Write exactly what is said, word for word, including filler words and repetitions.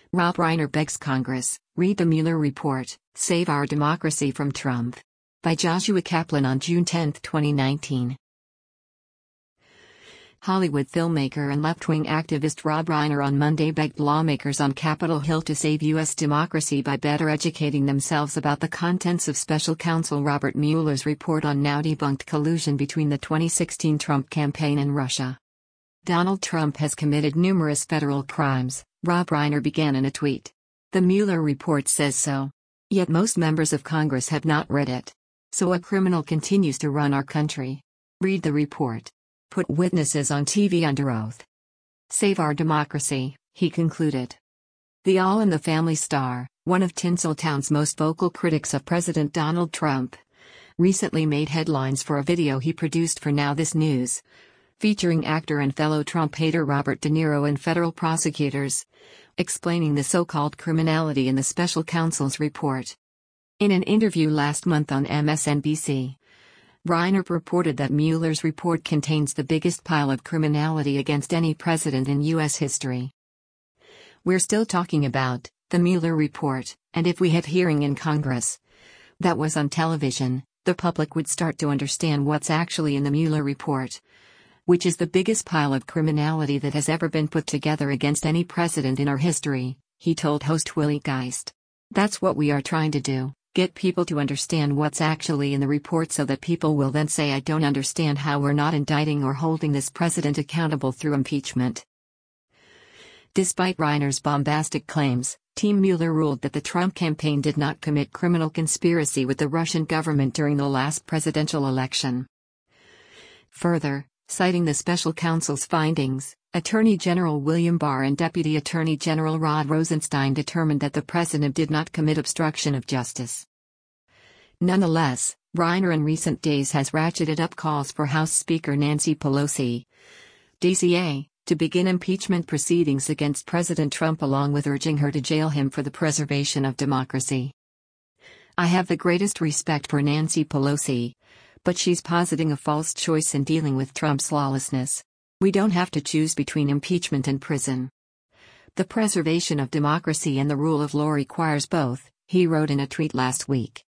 Rob Reiner begs Congress, read the Mueller report, save our democracy from Trump. By Joshua Kaplan on June tenth, twenty nineteen. Hollywood filmmaker and left-wing activist Rob Reiner on Monday begged lawmakers on Capitol Hill to save U S democracy by better educating themselves about the contents of Special Counsel Robert Mueller's report on now-debunked collusion between the twenty sixteen Trump campaign and Russia. Donald Trump has committed numerous federal crimes, Rob Reiner began in a tweet. The Mueller report says so. Yet most members of Congress have not read it. So a criminal continues to run our country. Read the report. Put witnesses on T V under oath. Save our democracy, he concluded. The All in the Family star, one of Tinseltown's most vocal critics of President Donald Trump, recently made headlines for a video he produced for Now This News, featuring actor and fellow Trump hater Robert De Niro and federal prosecutors, explaining the so-called criminality in the special counsel's report. In an interview last month on M S N B C, Reiner reported that Mueller's report contains the biggest pile of criminality against any president in U S history. We're still talking about the Mueller report, and if we had hearing in Congress that was on television, the public would start to understand what's actually in the Mueller report, which is the biggest pile of criminality that has ever been put together against any president in our history, he told host Willie Geist. That's what we are trying to do, get people to understand what's actually in the report so that people will then say I don't understand how we're not indicting or holding this president accountable through impeachment. Despite Reiner's bombastic claims, Team Mueller ruled that the Trump campaign did not commit criminal conspiracy with the Russian government during the last presidential election. Further, citing the special counsel's findings, Attorney General William Barr and Deputy Attorney General Rod Rosenstein determined that the president did not commit obstruction of justice. Nonetheless, Reiner in recent days has ratcheted up calls for House Speaker Nancy Pelosi, D C A, to begin impeachment proceedings against President Trump along with urging her to jail him for the preservation of democracy. I have the greatest respect for Nancy Pelosi, but she's positing a false choice in dealing with Trump's lawlessness. We don't have to choose between impeachment and prison. The preservation of democracy and the rule of law requires both, he wrote in a tweet last week.